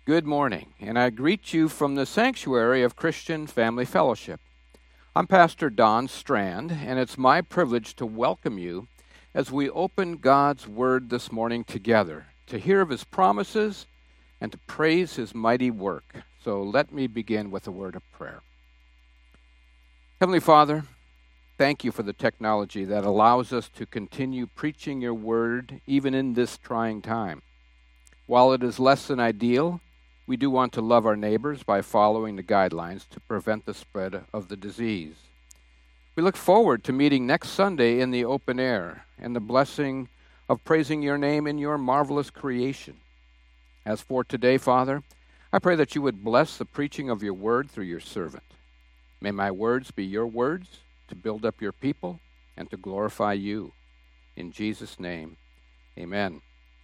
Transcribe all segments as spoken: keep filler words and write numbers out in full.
Good morning, and I greet you from the sanctuary of Christian Family Fellowship. I'm Pastor Don Strand, and it's my privilege to welcome you as we open God's Word this morning together, to hear of His promises and to praise His mighty work. So let me begin with a word of prayer. Heavenly Father, thank you for the technology that allows us to continue preaching your Word even in this trying time. While it is less than ideal, we do want to love our neighbors by following the guidelines to prevent the spread of the disease. We look forward to meeting next Sunday in the open air and the blessing of praising your name in your marvelous creation. As for today, Father, I pray that you would bless the preaching of your word through your servant. May my words be your words to build up your people and to glorify you. In Jesus' name, amen.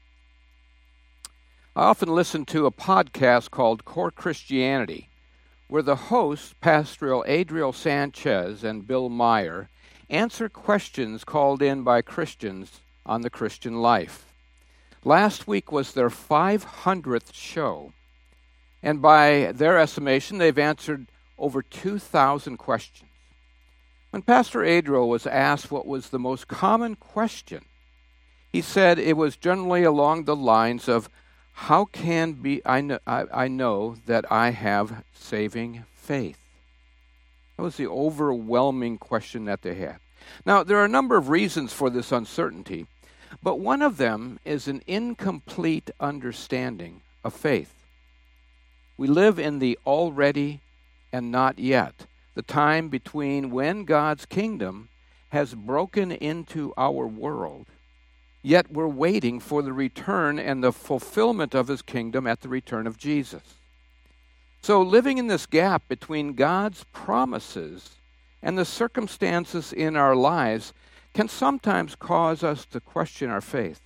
I often listen to a podcast called Core Christianity, where the hosts, Pastoral Adriel Sanchez and Bill Meyer, answer questions called in by Christians on the Christian life. Last week was their five hundredth show, and by their estimation, they've answered over two thousand questions. When Pastor Adriel was asked what was the most common question, he said it was generally along the lines of, How can be I know, I, I know that I have saving faith? That was the overwhelming question that they had. Now, there are a number of reasons for this uncertainty, but one of them is an incomplete understanding of faith. We live in the already and not yet, the time between when God's kingdom has broken into our world, yet we're waiting for the return and the fulfillment of his kingdom at the return of Jesus. So living in this gap between God's promises and the circumstances in our lives can sometimes cause us to question our faith.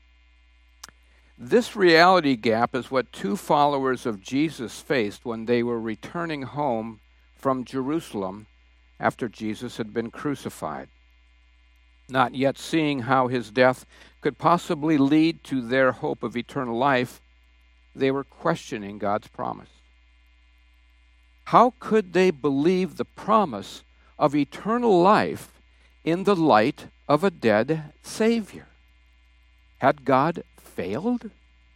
This reality gap is what two followers of Jesus faced when they were returning home from Jerusalem after Jesus had been crucified. Not yet seeing how his death could possibly lead to their hope of eternal life, they were questioning God's promise. How could they believe the promise of eternal life in the light of a dead Savior? Had God failed?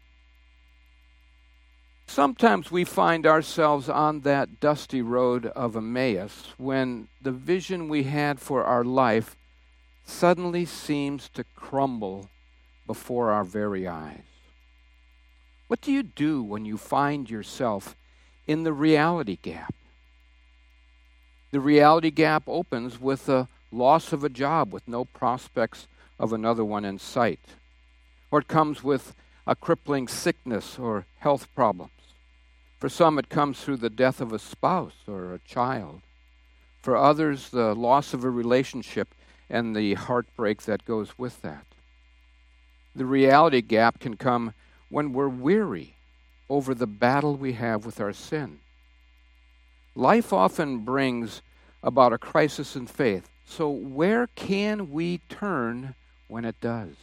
Sometimes we find ourselves on that dusty road of Emmaus when the vision we had for our life suddenly seems to crumble before our very eyes. What do you do when you find yourself in the reality gap? The reality gap opens with the loss of a job with no prospects of another one in sight. Or it comes with a crippling sickness or health problems. For some, it comes through the death of a spouse or a child. For others, the loss of a relationship and the heartbreak that goes with that. The reality gap can come when we're weary over the battle we have with our sin. Life often brings about a crisis in faith, so where can we turn when it does?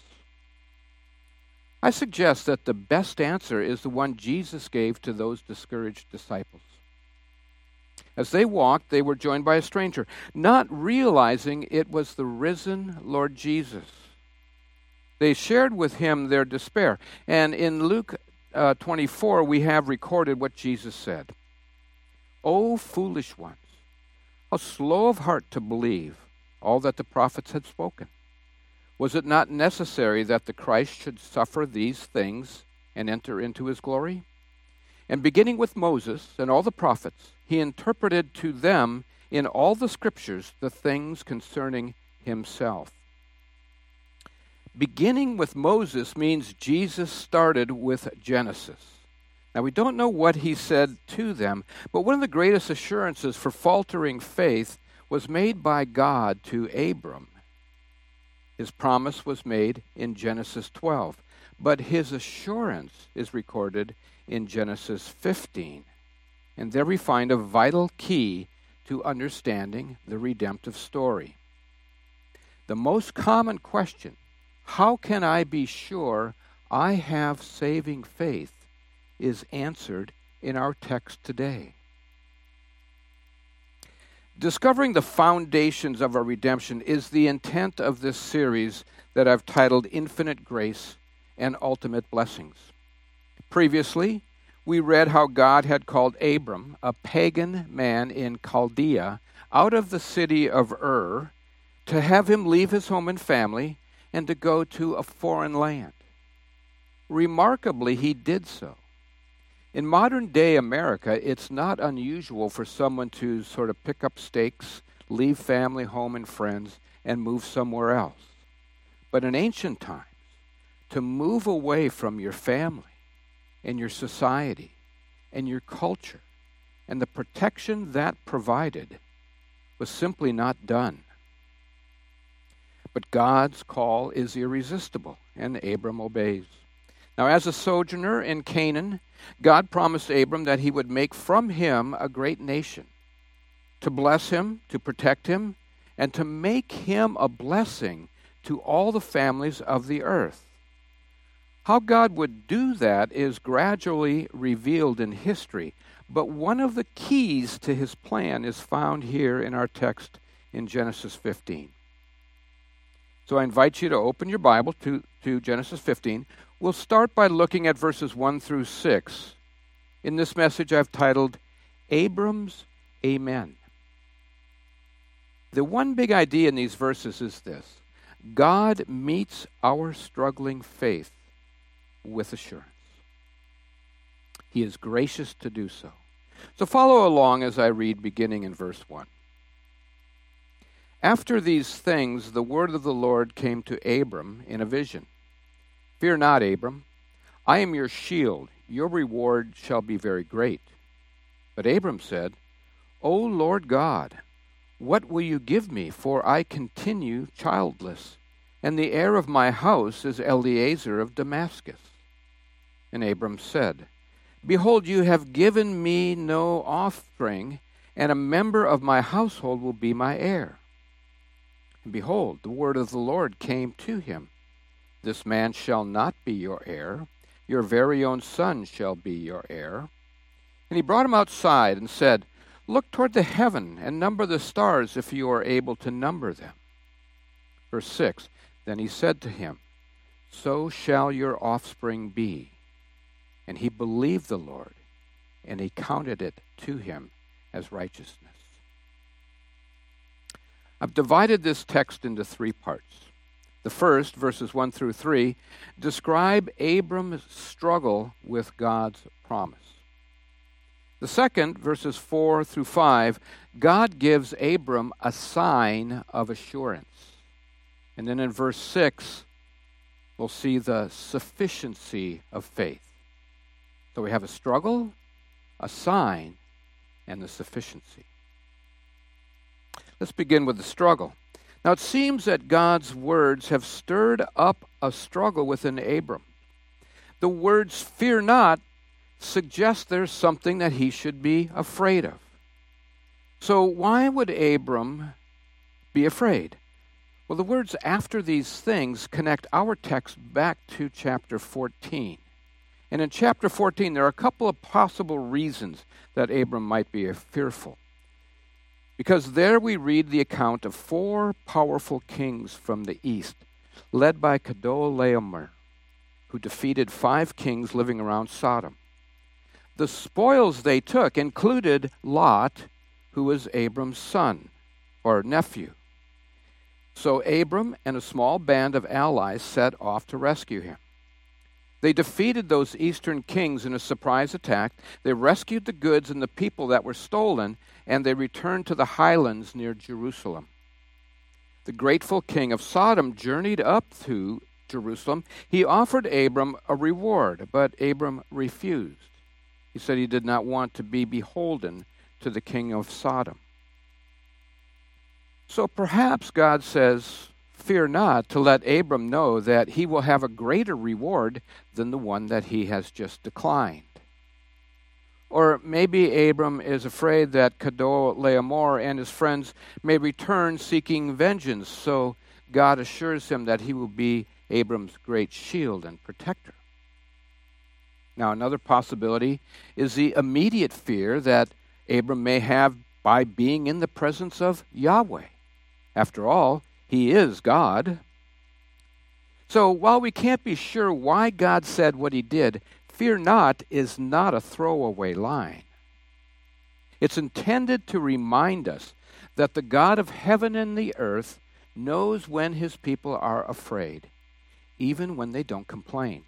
I suggest that the best answer is the one Jesus gave to those discouraged disciples. As they walked, they were joined by a stranger, not realizing it was the risen Lord Jesus. They shared with him their despair. And in Luke uh, twenty-four, we have recorded what Jesus said. O foolish ones, how slow of heart to believe all that the prophets had spoken. Was it not necessary that the Christ should suffer these things and enter into his glory? And beginning with Moses and all the prophets, he interpreted to them in all the scriptures the things concerning himself. Beginning with Moses means Jesus started with Genesis. Now, we don't know what he said to them, but one of the greatest assurances for faltering faith was made by God to Abram. His promise was made in Genesis twelve, but his assurance is recorded in Genesis fifteen. And there we find a vital key to understanding the redemptive story. The most common question, how can I be sure I have saving faith, is answered in our text today. Discovering the foundations of our redemption is the intent of this series that I've titled Infinite Grace and Ultimate Blessings. Previously, we read how God had called Abram, a pagan man in Chaldea, out of the city of Ur, to have him leave his home and family and to go to a foreign land. Remarkably, he did so. In modern-day America, it's not unusual for someone to sort of pick up stakes, leave family, home, and friends, and move somewhere else. But in ancient times, to move away from your family and your society and your culture and the protection that provided was simply not done. But God's call is irresistible, and Abram obeys. Now, as a sojourner in Canaan, God promised Abram that he would make from him a great nation, to bless him, to protect him, and to make him a blessing to all the families of the earth. How God would do that is gradually revealed in history, but one of the keys to his plan is found here in our text in Genesis fifteen. So I invite you to open your Bible to, to Genesis fifteen. We'll start by looking at verses one through six. In this message I've titled, Abram's Amen. The one big idea in these verses is this: God meets our struggling faith with assurance. He is gracious to do so. So follow along as I read, beginning in verse one. After these things, the word of the Lord came to Abram in a vision. Fear not, Abram. I am your shield. Your reward shall be very great. But Abram said, O Lord God, what will you give me? For I continue childless, and the heir of my house is Eliezer of Damascus. And Abram said, Behold, you have given me no offspring, and a member of my household will be my heir. And behold, the word of the Lord came to him. This man shall not be your heir. Your very own son shall be your heir. And he brought him outside and said, Look toward the heaven and number the stars if you are able to number them. Verse six, Then he said to him, So shall your offspring be. And he believed the Lord, and he counted it to him as righteousness. I've divided this text into three parts. The first, verses one through three, describe Abram's struggle with God's promise. The second, verses four through five, God gives Abram a sign of assurance. And then in verse six, we'll see the sufficiency of faith. So we have a struggle, a sign, and the sufficiency. Let's begin with the struggle. Now, it seems that God's words have stirred up a struggle within Abram. The words, fear not, suggest there's something that he should be afraid of. So why would Abram be afraid? Well, the words after these things connect our text back to chapter fourteen. And in chapter fourteen, there are a couple of possible reasons that Abram might be fearful. Because there we read the account of four powerful kings from the east, led by Chedorlaomer, who defeated five kings living around Sodom. The spoils they took included Lot, who was Abram's son, or nephew. So Abram and a small band of allies set off to rescue him. They defeated those eastern kings in a surprise attack. They rescued the goods and the people that were stolen, and they returned to the highlands near Jerusalem. The grateful king of Sodom journeyed up to Jerusalem. He offered Abram a reward, but Abram refused. He said he did not want to be beholden to the king of Sodom. So perhaps God says, fear not, to let Abram know that he will have a greater reward than the one that he has just declined. Or maybe Abram is afraid that Chedorlaomer and his friends may return seeking vengeance, so God assures him that he will be Abram's great shield and protector. Now, another possibility is the immediate fear that Abram may have by being in the presence of Yahweh. After all, he is God. So while we can't be sure why God said what he did, fear not is not a throwaway line. It's intended to remind us that the God of heaven and the earth knows when his people are afraid, even when they don't complain.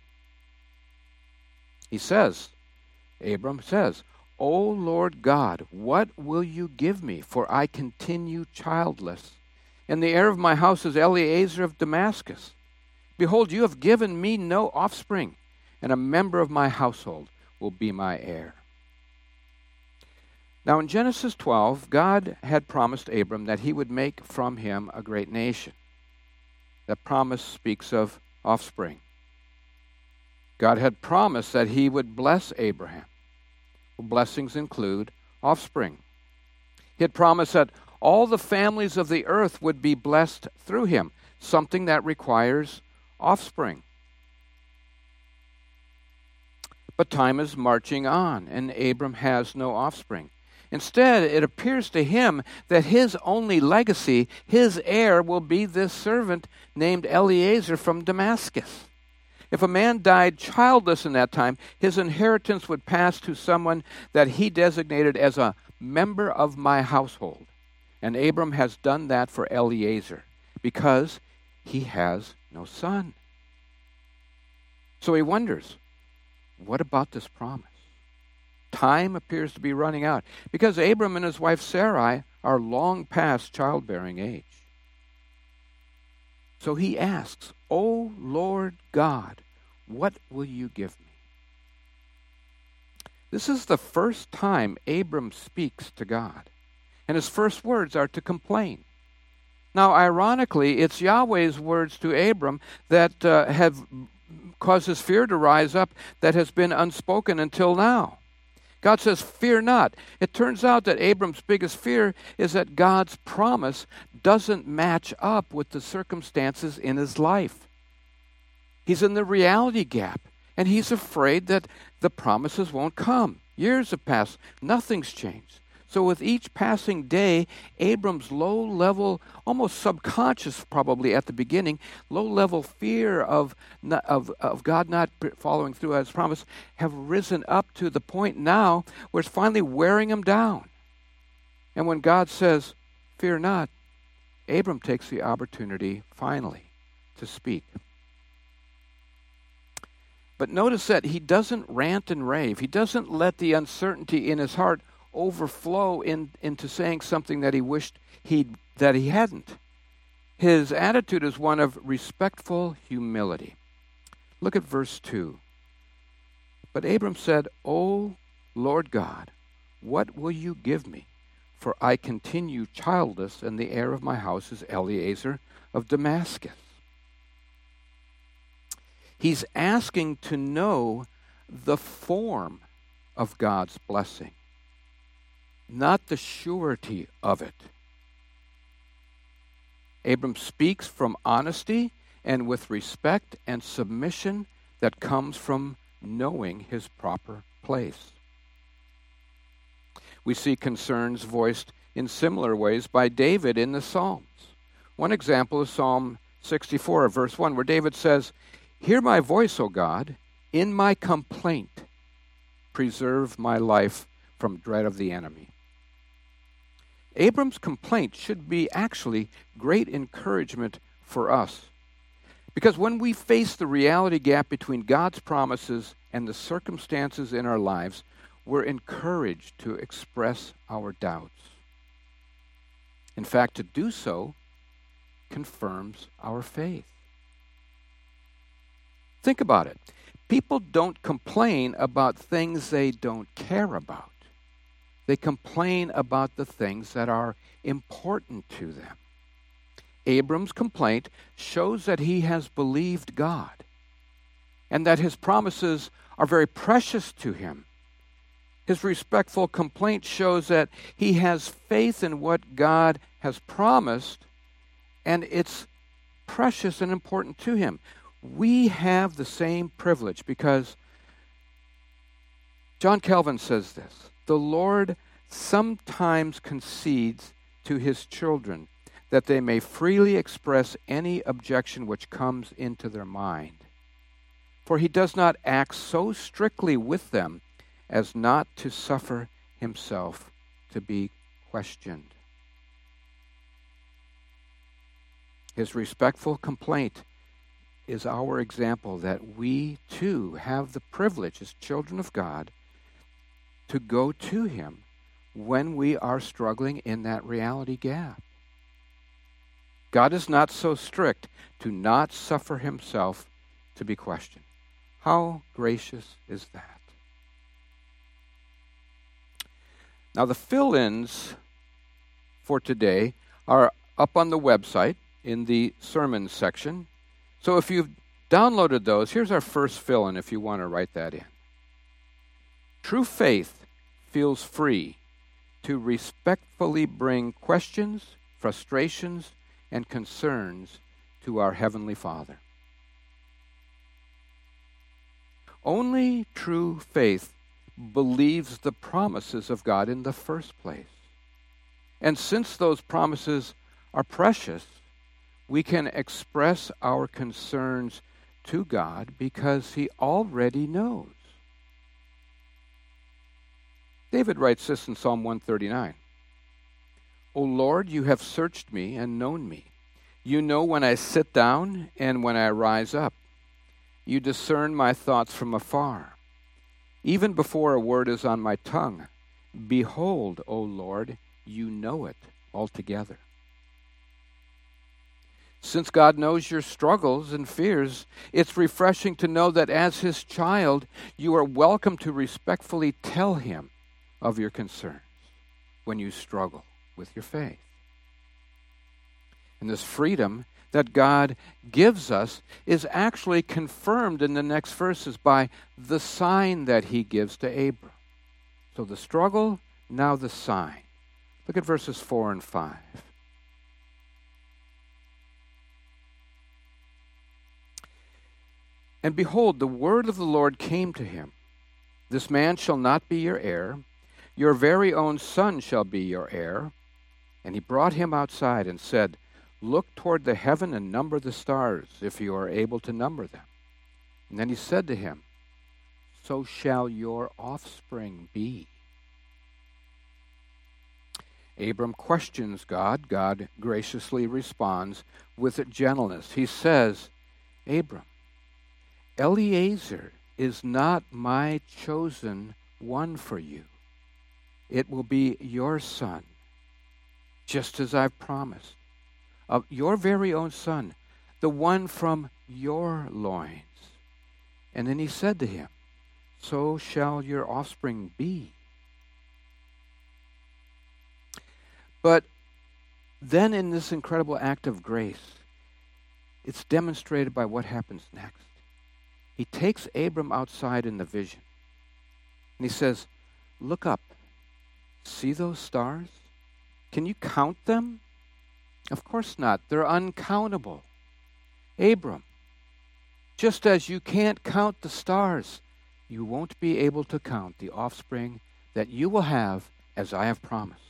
He says, Abram says, O Lord God, what will you give me? For I continue childless, and the heir of my house is Eliezer of Damascus. Behold, you have given me no offspring, and a member of my household will be my heir. Now in Genesis twelve, God had promised Abram that he would make from him a great nation. That promise speaks of offspring. God had promised that he would bless Abraham. Blessings include offspring. He had promised that all the families of the earth would be blessed through him, something that requires offspring. But time is marching on, and Abram has no offspring. Instead, it appears to him that his only legacy, his heir, will be this servant named Eliezer from Damascus. If a man died childless in that time, his inheritance would pass to someone that he designated as a member of my household. And Abram has done that for Eliezer because he has no son. So he wonders, what about this promise? Time appears to be running out because Abram and his wife Sarai are long past childbearing age. So he asks, O Lord God, what will you give me? This is the first time Abram speaks to God, and his first words are to complain. Now, ironically, it's Yahweh's words to Abram that uh, have caused his fear to rise up that has been unspoken until now. God says, fear not. It turns out that Abram's biggest fear is that God's promise doesn't match up with the circumstances in his life. He's in the reality gap, and he's afraid that the promises won't come. Years have passed. Nothing's changed. So with each passing day, Abram's low-level, almost subconscious probably at the beginning, low-level fear of, of, of God not following through on his promise have risen up to the point now where it's finally wearing him down. And when God says, fear not, Abram takes the opportunity finally to speak. But notice that he doesn't rant and rave. He doesn't let the uncertainty in his heart overflow in, into saying something that he wished he that he hadn't. His attitude is one of respectful humility. Look at verse two. But Abram said, O Lord God, what will you give me? For I continue childless, and the heir of my house is Eliezer of Damascus. He's asking to know the form of God's blessing, not the surety of it. Abram speaks from honesty and with respect and submission that comes from knowing his proper place. We see concerns voiced in similar ways by David in the Psalms. One example is Psalm sixty-four, verse one, where David says, Hear my voice, O God, in my complaint. Preserve my life from dread of the enemy. Abram's complaint should be actually great encouragement for us. Because when we face the reality gap between God's promises and the circumstances in our lives, we're encouraged to express our doubts. In fact, to do so confirms our faith. Think about it. People don't complain about things they don't care about. They complain about the things that are important to them. Abram's complaint shows that he has believed God and that his promises are very precious to him. His respectful complaint shows that he has faith in what God has promised, and it's precious and important to him. We have the same privilege because John Calvin says this: "The Lord sometimes concedes to his children that they may freely express any objection which comes into their mind. For he does not act so strictly with them as not to suffer himself to be questioned." His respectful complaint is our example that we too have the privilege as children of God to go to him when we are struggling in that reality gap. God is not so strict to not suffer himself to be questioned. How gracious is that? Now, the fill-ins for today are up on the website in the sermons section. So if you've downloaded those, here's our first fill-in if you want to write that in. True faith feels free to respectfully bring questions, frustrations, and concerns to our Heavenly Father. Only true faith believes the promises of God in the first place. And since those promises are precious, we can express our concerns to God because he already knows. David writes this in Psalm one thirty-nine. "O Lord, you have searched me and known me. You know when I sit down and when I rise up. You discern my thoughts from afar. Even before a word is on my tongue, behold, O Lord, you know it altogether." Since God knows your struggles and fears, it's refreshing to know that as his child, you are welcome to respectfully tell him of your concerns when you struggle with your faith. And this freedom that God gives us is actually confirmed in the next verses by the sign that he gives to Abram. So the struggle, now the sign. Look at verses four and five. "And behold, the word of the Lord came to him. This man shall not be your heir. Your very own son shall be your heir. And he brought him outside and said, Look toward the heaven and number the stars, if you are able to number them. And then he said to him, So shall your offspring be." Abram questions God. God graciously responds with gentleness. He says, "Abram, Eliezer is not my chosen one for you. It will be your son, just as I've promised, of your very own son, the one from your loins." And then he said to him, "So shall your offspring be." But then in this incredible act of grace, it's demonstrated by what happens next. He takes Abram outside in the vision, and he says, "Look up. See those stars? Can you count them?" Of course not. They're uncountable. "Abram, just as you can't count the stars, you won't be able to count the offspring that you will have as I have promised."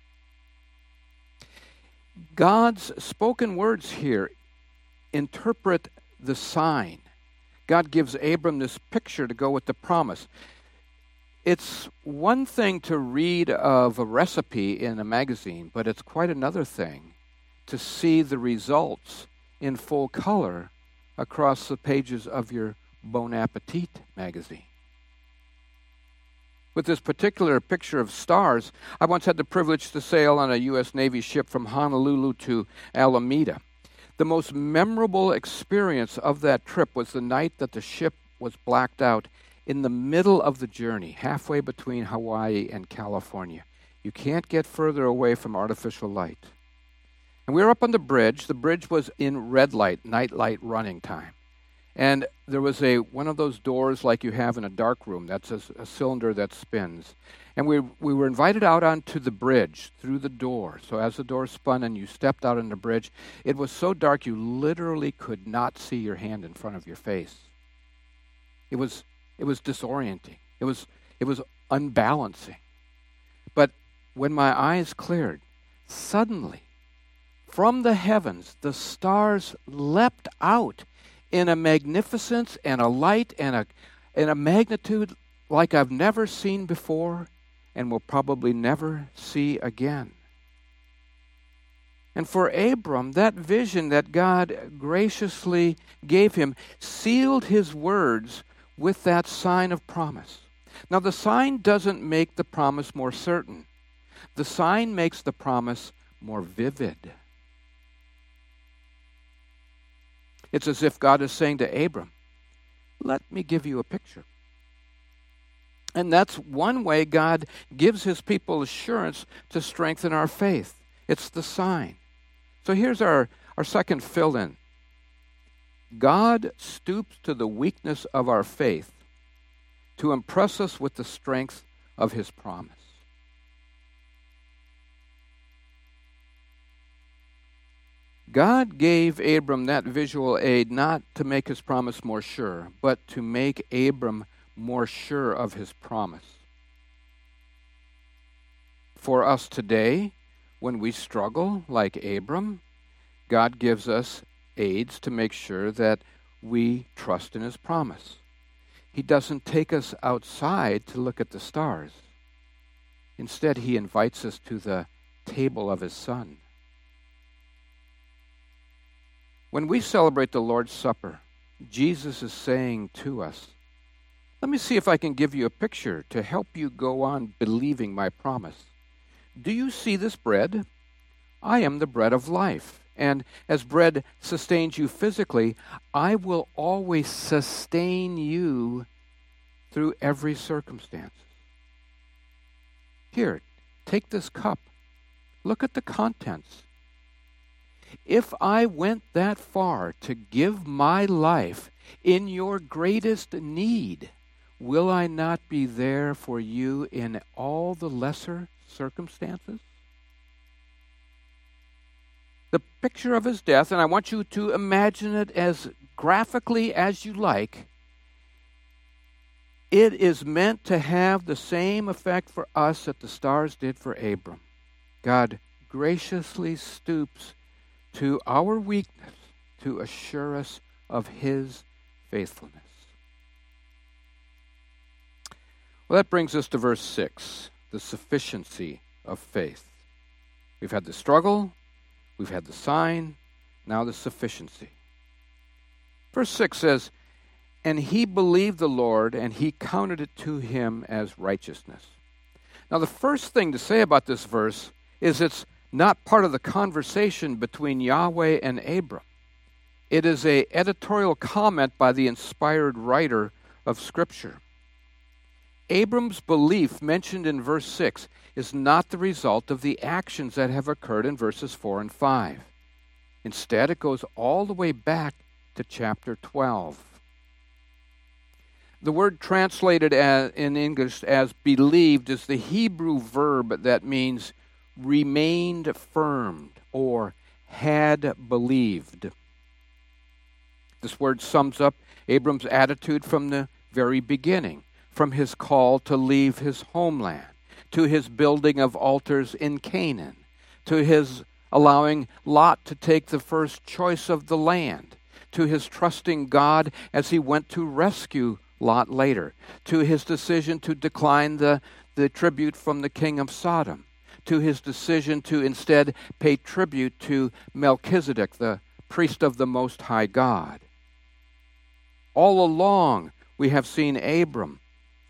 God's spoken words here interpret the sign. God gives Abram this picture to go with the promise. It's one thing to read of a recipe in a magazine, but it's quite another thing to see the results in full color across the pages of your Bon Appetit magazine. With this particular picture of stars, I once had the privilege to sail on a U S Navy ship from Honolulu to Alameda. The most memorable experience of that trip was the night that the ship was blacked out in the middle of the journey, halfway between Hawaii and California. You can't get further away from artificial light. And we were up on the bridge. The bridge was in red light, night light running time. And there was a one of those doors like you have in a dark room. That's a, a cylinder that spins. And we we were invited out onto the bridge through the door. So as the door spun and you stepped out on the bridge, it was so dark you literally could not see your hand in front of your face. It was it was disorienting. It was It was unbalancing. But when my eyes cleared, suddenly, from the heavens, the stars leapt out in a magnificence and a light and a, and a magnitude like I've never seen before and will probably never see again. And for Abram, that vision that God graciously gave him sealed his words with that sign of promise. Now, the sign doesn't make the promise more certain. The sign makes the promise more vivid. It's as if God is saying to Abram, let me give you a picture. And that's one way God gives his people assurance to strengthen our faith. It's the sign. So here's our, our second fill-in. God stoops to the weakness of our faith to impress us with the strength of his promise. God gave Abram that visual aid not to make his promise more sure, but to make Abram more sure of his promise. For us today, when we struggle like Abram, God gives us aids to make sure that we trust in his promise. He doesn't take us outside to look at the stars. Instead, he invites us to the table of his Son. When we celebrate the Lord's Supper, Jesus is saying to us, let me see if I can give you a picture to help you go on believing my promise. Do you see this bread? I am the bread of life. And as bread sustains you physically, I will always sustain you through every circumstance. Here, take this cup. Look at the contents. If I went that far to give my life in your greatest need, will I not be there for you in all the lesser circumstances? The picture of his death, and I want you to imagine it as graphically as you like, it is meant to have the same effect for us that the stars did for Abram. God graciously stoops to our weakness to assure us of his faithfulness. Well, that brings us to verse six, the sufficiency of faith. We've had the struggle, we've had the sign, now the sufficiency. Verse six says, and he believed the Lord, and he counted it to him as righteousness. Now, the first thing to say about this verse is it's not part of the conversation between Yahweh and Abram. It is an editorial comment by the inspired writer of Scripture. Abram's belief mentioned in verse six is not the result of the actions that have occurred in verses four and five. Instead, it goes all the way back to chapter twelve. The word translated as, in English as believed is the Hebrew verb that means remained firm or had believed. This word sums up Abram's attitude from the very beginning, from his call to leave his homeland, to his building of altars in Canaan, to his allowing Lot to take the first choice of the land, to his trusting God as he went to rescue Lot later, to his decision to decline the, the tribute from the king of Sodom, to his decision to instead pay tribute to Melchizedek, the priest of the Most High God. All along, we have seen Abram.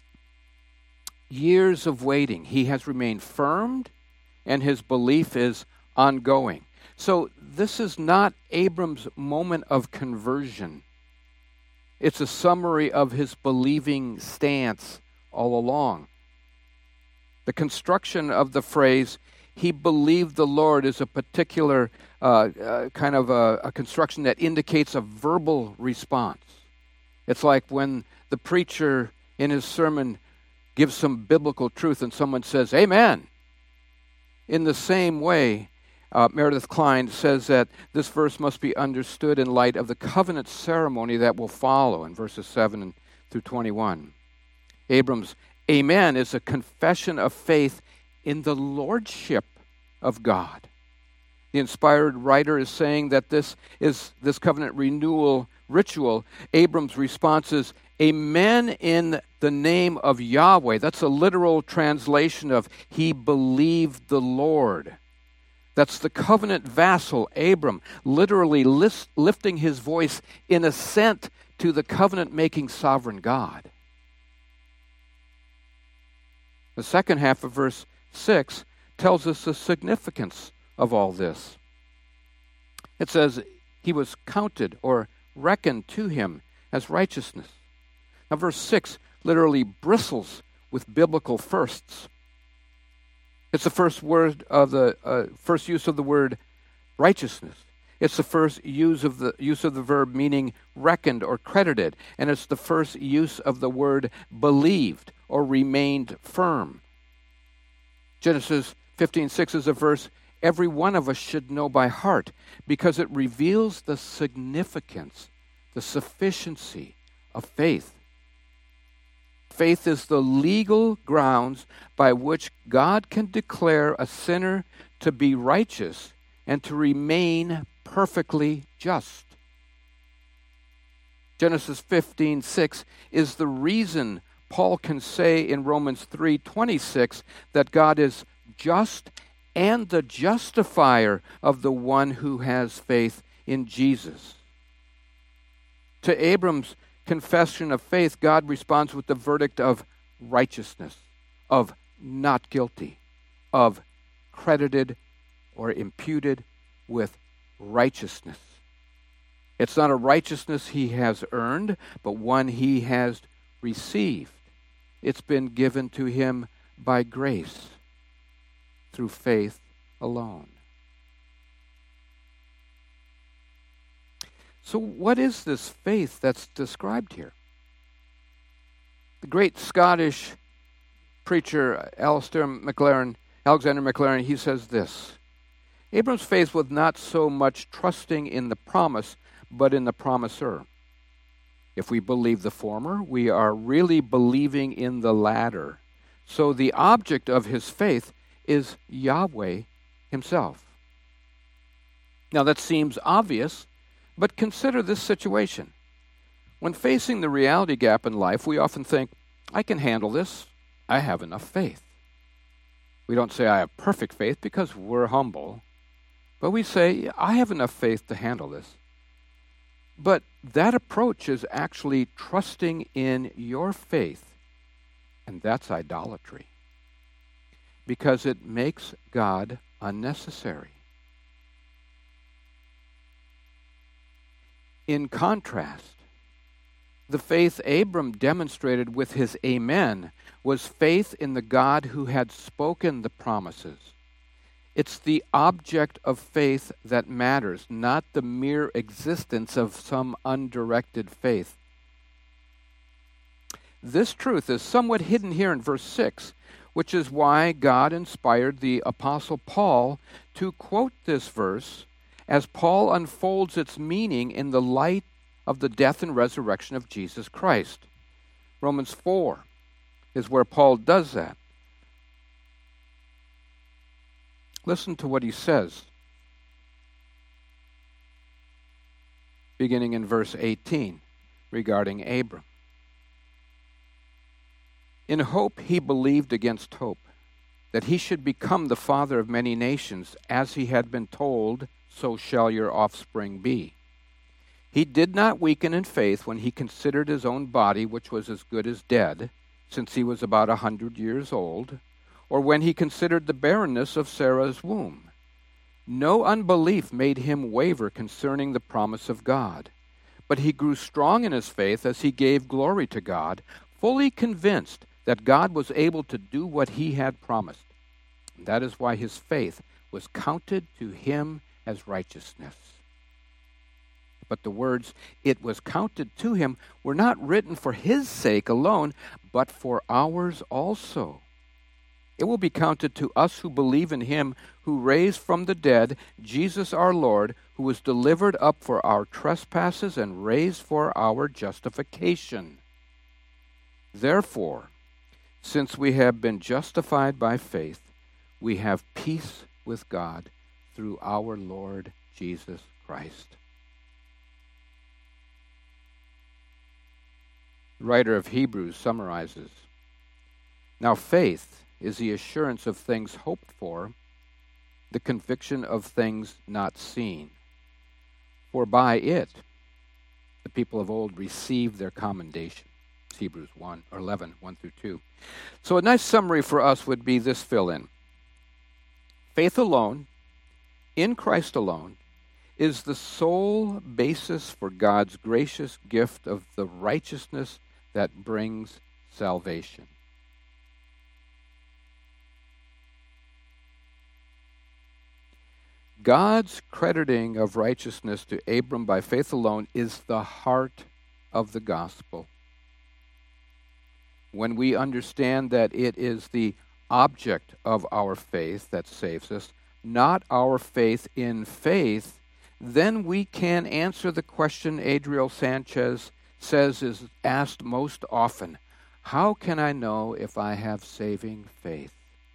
Years of waiting. He has remained firm, and his belief is ongoing. So this is not Abram's moment of conversion. It's a summary of his believing stance all along. The construction of the phrase, he believed the Lord, is a particular uh, uh, kind of a, a construction that indicates a verbal response. It's like when the preacher in his sermon gives some biblical truth and someone says, amen. In the same way, uh, Meredith Klein says that this verse must be understood in light of the covenant ceremony that will follow in verses seven through twenty-one. Abram's Amen is a confession of faith in the lordship of God. The inspired writer is saying that this is this covenant renewal ritual. Abram's response is, Amen in the name of Yahweh. That's a literal translation of he believed the Lord. That's the covenant vassal, Abram, literally list, lifting his voice in assent to the covenant-making sovereign God. The second half of verse six tells us the significance of all this. It says, he was counted or reckoned to him as righteousness. Now, verse six literally bristles with biblical firsts. It's the first word of the uh, first use of the word righteousness. It's the first use of the use of the verb meaning reckoned or credited, and it's the first use of the word believed or remained firm. Genesis fifteen six is a verse every one of us should know by heart because it reveals the significance, the sufficiency of faith. Faith is the legal grounds by which God can declare a sinner to be righteous and to remain perfectly just. Genesis fifteen six is the reason Paul can say in Romans three twenty-six that God is just and the justifier of the one who has faith in Jesus. To Abram's confession of faith, God responds with the verdict of righteousness, of not guilty, of credited or imputed with righteousness. It's not a righteousness he has earned, but one he has received. It's been given to him by grace through faith alone. So what is this faith that's described here? The great Scottish preacher Alistair MacLaren, Alexander MacLaren, he says this: Abram's faith was not so much trusting in the promise, but in the promiser. If we believe the former, we are really believing in the latter. So the object of his faith is Yahweh himself. Now that seems obvious, but consider this situation. When facing the reality gap in life, we often think, I can handle this. I have enough faith. We don't say I have perfect faith because we're humble, but we say, I have enough faith to handle this. But that approach is actually trusting in your faith, and that's idolatry, because it makes God unnecessary. In contrast, the faith Abram demonstrated with his amen was faith in the God who had spoken the promises. It's the object of faith that matters, not the mere existence of some undirected faith. This truth is somewhat hidden here in verse six, which is why God inspired the Apostle Paul to quote this verse as Paul unfolds its meaning in the light of the death and resurrection of Jesus Christ. Romans four is where Paul does that. Listen to what he says, beginning in verse eighteen, regarding Abram. In hope he believed against hope, that he should become the father of many nations, as he had been told, so shall your offspring be. He did not weaken in faith when he considered his own body, which was as good as dead, since he was about a hundred years old, or when he considered the barrenness of Sarah's womb. No unbelief made him waver concerning the promise of God, but he grew strong in his faith as he gave glory to God, fully convinced that God was able to do what he had promised. And that is why his faith was counted to him as righteousness. But the words, it was counted to him, were not written for his sake alone, but for ours also. It will be counted to us who believe in him who raised from the dead Jesus our Lord, who was delivered up for our trespasses and raised for our justification. Therefore, Since we have been justified by faith, we have peace with God through our Lord Jesus Christ. The writer of Hebrews summarizes, now faith is the assurance of things hoped for, the conviction of things not seen. For by it, the people of old received their commendation. It's Hebrews one, or eleven, one through two. So a nice summary for us would be this fill-in. Faith alone, in Christ alone, is the sole basis for God's gracious gift of the righteousness that brings salvation. God's crediting of righteousness to Abram by faith alone is the heart of the gospel. When we understand that it is the object of our faith that saves us, not our faith in faith, then we can answer the question Adriel Sanchez says is asked most often, how can I know if I have saving faith?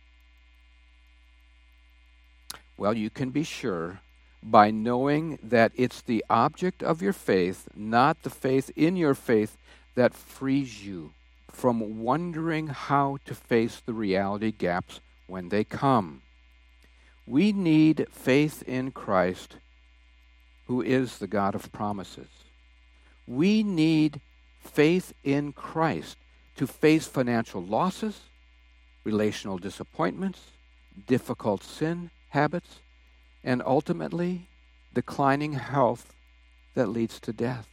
Well, you can be sure by knowing that it's the object of your faith, not the faith in your faith, that frees you from wondering how to face the reality gaps when they come. We need faith in Christ, who is the God of promises. We need faith in Christ to face financial losses, relational disappointments, difficult sin habits, and ultimately declining health that leads to death.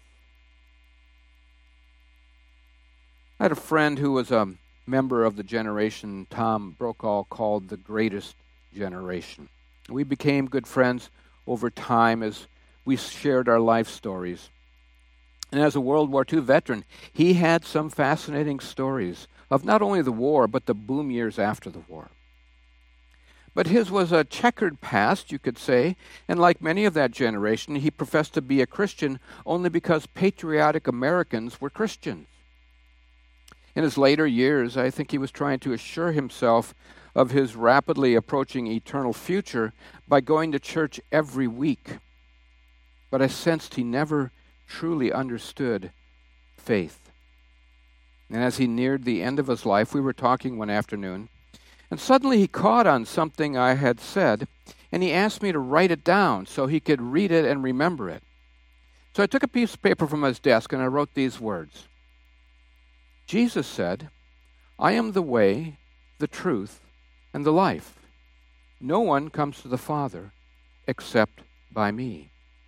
I had a friend who was a member of the generation Tom Brokaw called the greatest generation. We became good friends over time as we shared our life stories. And as a World War Two veteran, he had some fascinating stories of not only the war, but the boom years after the war. But his was a checkered past, you could say, and like many of that generation, he professed to be a Christian only because patriotic Americans were Christians. In his later years, I think he was trying to assure himself of his rapidly approaching eternal future by going to church every week. But I sensed he never truly understood faith. And as he neared the end of his life, we were talking one afternoon, and suddenly he caught on something I had said, and he asked me to write it down so he could read it and remember it. So I took a piece of paper from his desk and I wrote these words. Jesus said, I am the way, the truth, and the life. No one comes to the Father except by me.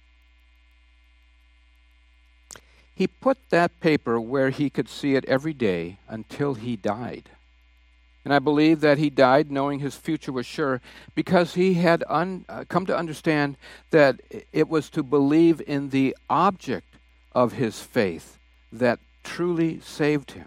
He put that paper where he could see it every day until he died. And I believe that he died knowing his future was sure because he had un, uh, come to understand that it was to believe in the object of his faith that truly saved him.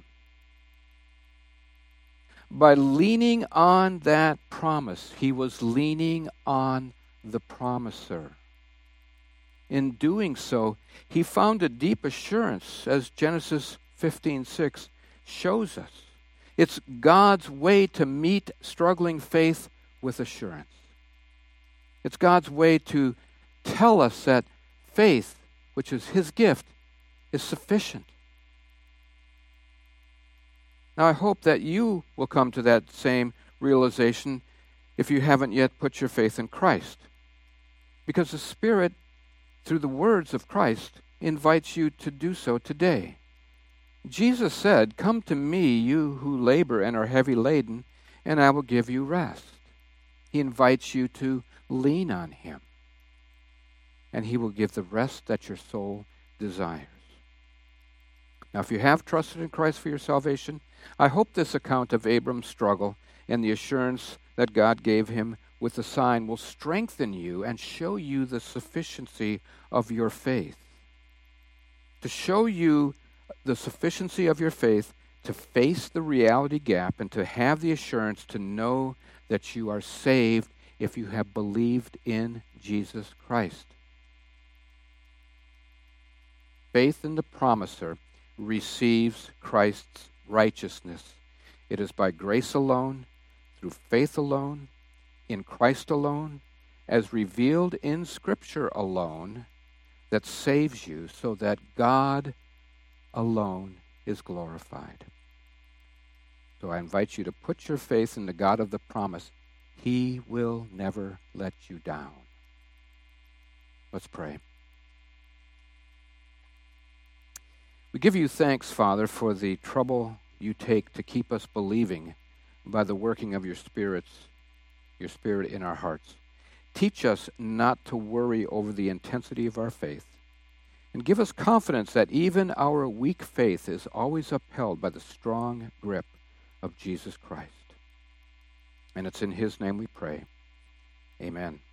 By leaning on that promise, he was leaning on the promiser. In doing so, he found a deep assurance, as Genesis fifteen six shows us. It's God's way to meet struggling faith with assurance. It's God's way to tell us that faith, which is his gift, is sufficient. Now, I hope that you will come to that same realization if you haven't yet put your faith in Christ. Because the Spirit, through the words of Christ, invites you to do so today. Jesus said, come to me, you who labor and are heavy laden, and I will give you rest. He invites you to lean on him, and he will give the rest that your soul desires. Now, if you have trusted in Christ for your salvation, I hope this account of Abram's struggle and the assurance that God gave him with the sign will strengthen you and show you the sufficiency of your faith. To show you the sufficiency of your faith to face the reality gap and to have the assurance to know that you are saved if you have believed in Jesus Christ. Faith in the promiser receives Christ's righteousness It is by grace alone, through faith alone, in Christ alone, as revealed in Scripture alone, that saves you, so that God alone is glorified. So I invite you to put your faith in the God of the promise. He will never let you down. Let's pray. We give you thanks, Father, for the trouble you take to keep us believing by the working of your spirits, your Spirit in our hearts. Teach us not to worry over the intensity of our faith, and give us confidence that even our weak faith is always upheld by the strong grip of Jesus Christ. And it's in his name we pray. Amen.